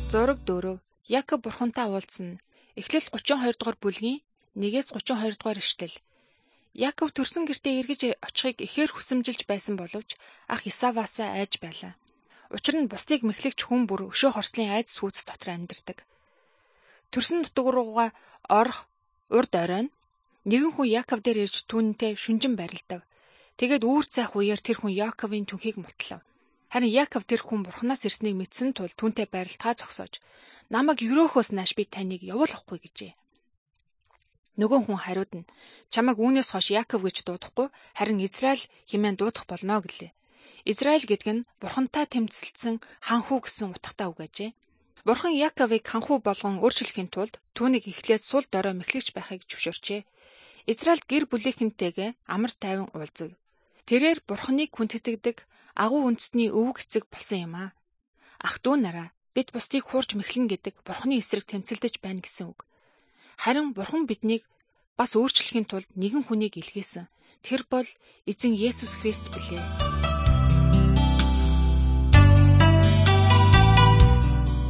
Зураг 4. Яков бурхантай уулзна. Эхлэл 32 дугаар бүлгийн 1-ээс 32 дугаар ишлэл. Яков төрсөн гэртээ эргэж очихыг ихээр хүсэмжилж байсан боловч ах Исаваасаа айж байлаа. Учир нь бусдыг мэхлэгч хүн бүр өшөө хорслын айц сүйц дотор амьдардаг. Төрсөн нутаг руугаа орох урд оройн нэгэн хүн Яков дээр ирж түүнтэй шүнжин барилдав. Тэгээд үүр цайх үеэр тэр хүн Яковын түнхийг мултлав. Харин Яков тэр хүн бурхнаас ирснийг мэдсэн тул түүнтэй барилдахаа зогсоож намайг өрөөхөөс нааш би таныг явуулахгүй гэжээ. Нөгөө хүн хариуд нь чамайг үүнээс хойш Яков гэж дуудахгүй харин Израиль хэмээн дуудах болно гэлээ. Израиль гэдэг нь бурхантай тэмцэлсэн ханхүү гэсэн утгатай үг ажээ. Бурхан Яковыг ханхүү болгон өөрчлөхийн тулд түүнийг эхлээд сул дорой мэхлэгч байхыг зөвшөөрчээ. Израиль гэр бүлийнхэнтэйгээ амар тайван уулзав. Тэрээр бурханыг хүндэтгдэг агуу үндэстний өвөг эцэг болсон юм аа. Ах дүү нараа, бид бусдыг хуурч мэхлэн гэдэг бурханы эсрэг тэмцэлдэж байна гэсэн үг. Харин бурхан биднийг бас өөрчлөхийн тулд нэгэн хүнийг илгээсэн. Тэр бол эзэн Есүс Христ билээ.